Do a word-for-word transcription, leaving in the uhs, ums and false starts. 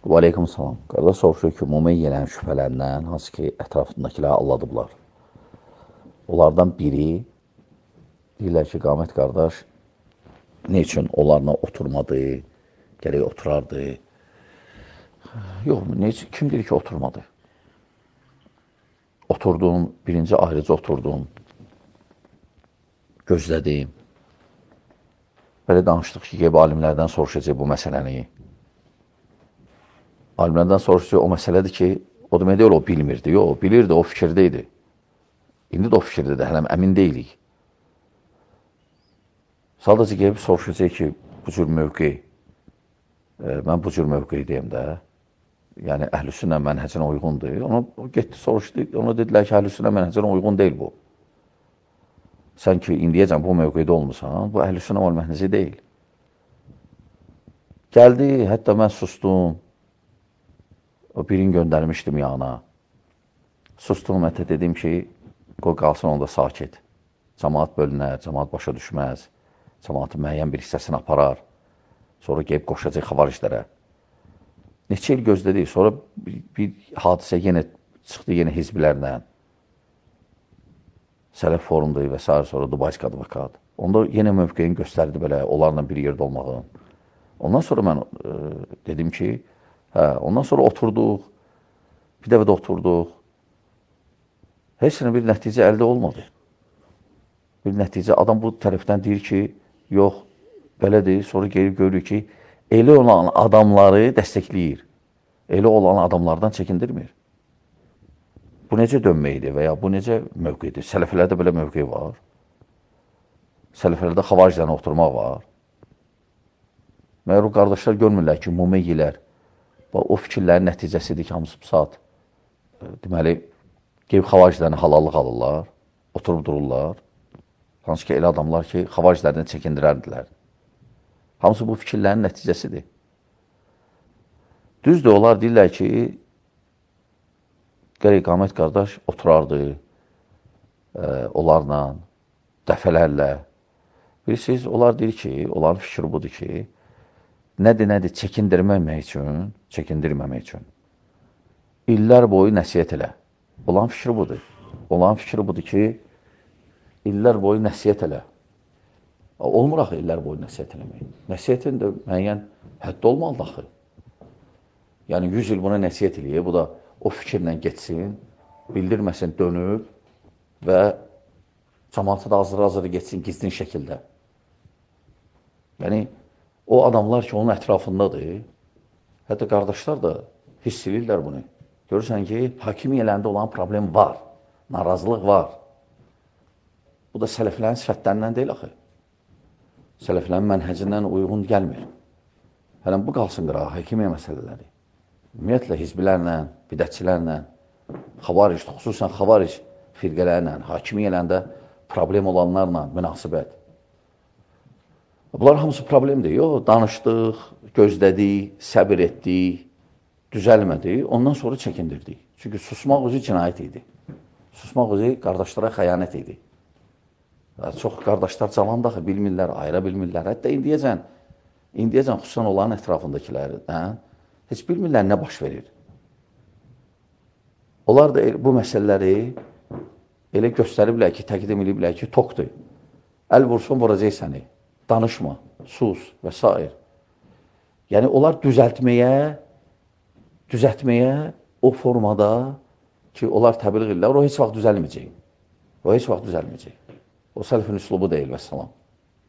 Və aleykum salam. Qardaş soruşur ki, mumya yelən şübhələrindən, hansı ki, ətrafındakilər alladıblar. Onlardan biri deyirlər ki, Qamət qardaş, ne üçün onlarla oturmadı, gərək oturardı. Yox, ne üçün? Kim deyir ki, oturmadı? Oturdum, birinci ayrıca oturdum, gözlədim. Belə danışdıq ki, qeyb alimlərdən soruşacaq bu məsələni. Alimlərdən soruşacaq o məsələdir ki, o demək deyil, o bilmirdi, yox, o bilirdi, o fikirdə idi. İndi də o fikirdə də, hələm əmin deyilik. Sadəcə qeyb soruşacaq ki, bu cür mövqe, e, mən bu cür mövqe deyim də, yəni əhlüsünnə mənhəcinə uyğundur. Ona o getdi, soruşdu, ona dedilər ki, əhlüsünnə mənhəcinə uyğun deyil bu. Sən ki, indiyəcən bu mövqedə olmuşsan, bu əhlüsünnə vəl mənhəci deyil. Gəldi, hətta mən sustum, o birini göndərmişdim yana. Sustum, hətta dedim ki, qoy qalsın onda sakit. Cəmaat bölünər, cəmaat başa düşməz, cəmaatın müəyyən bir hissəsini aparar, sonra qeyb qoşacaq xavariclərə. Neçə il gözlədik, sonra bir, bir hadisə yenə çıxdı, yenə hizbilərlə. Sələf forumda və s. sonra Dubaysk advokat. Onda yenə mövqeyini göstərdi belə, onlarla bir yerdə olmağı. Ondan sonra mən e, dedim ki, hə, ondan sonra oturduq, bir dəfə də oturduq. Heç bir nəticə əldə olmadı. Bir nəticə, adam bu tərəfdən deyir ki, yox, belədir, sonra gelib görür ki, elə olan adamları dəstəkləyir. Elə olan adamlardan çəkindirmir. Bu necə dönməkdir və ya bu necə mövqedir? Sələfələrdə belə mövqe var. Sələfələrdə xavariclərlə oturmaq var. Məyər o qardaşlar görmürlər ki, mumeyyilər, o fikirlərin nəticəsidir ki, hamısı bu saat, deməli, qeyb xavariclərini halallıq alırlar, oturub dururlar. Hansı ki, elə adamlar ki, xavariclərdən çəkindirərdilər. Hamısı bu fikirlərin nəticəsidir. Düzdür, onlar deyirlər ki, gərək Qamət qardaş oturardı e, onlarla, dəfələrlə. Bilirsiniz, onlar deyir ki, onların fikri budur ki, nədir, nədir, çəkindirməmək üçün, çəkindirməmək üçün. İllər boyu nəsiyyət elə. Onların fikri budur. Onların fikri budur ki, illər boyu nəsiyyət elə. Olmur axı illər boyu nəsiyyət eləmək. Nəsiyyətin də müəyyən həddə olmalıdır axı. Yəni, yüz il buna nəsiyyət eləyir, bu da o fikirlə geçsin, bildirməsin, dönüb və cəmaatı da hazır-hazır geçsin gizlin şəkildə. Yəni, o adamlar ki, onun ətrafındadır, hətta qardaşlar da hiss edirlər bunu. Görürsən ki, hakimiyyələndə olan problem var, narazılıq var. Bu da sələflərin sifətlərindən deyil axı. Sələflərin mənhəcindən uyğun gəlmir. Hələn bu qalsın qırağa, hakimiyyə məsələləri. Ümumiyyətlə, hizbilərlə, bidətçilərlə, xavaric, xüsusən xavaric firqələrlə, hakimiyyələndə problem olanlarla münasibət. Bunlar hamısı problemdir. Yox, danışdıq, gözlədik, səbir etdik, düzəlmədik, ondan sonra çəkindirdik. Çünki susmaq özü cinayət idi. Susmaq özü qardaşlara xəyanət idi. Çox qardaşlar cavan daxı bilmirlər, ayıra bilmirlər. Hətta indiyəcən, indiyəcən xüsusən onların ətrafındakilərdən heç bilmirlər nə baş verir. Onlar da bu məsələləri elə göstəriblər ki, təqdim ediblər ki, tokdur. Əl vursun, vuracaq səni. Danışma, sus və s. Yəni, onlar düzəltməyə, düzəltməyə o formada ki, onlar təbliğ edirlər, o heç vaxt düzəlməyəcək. O heç vaxt düzəlməyəcək. O sələfin üslubu deyil, vəssalam.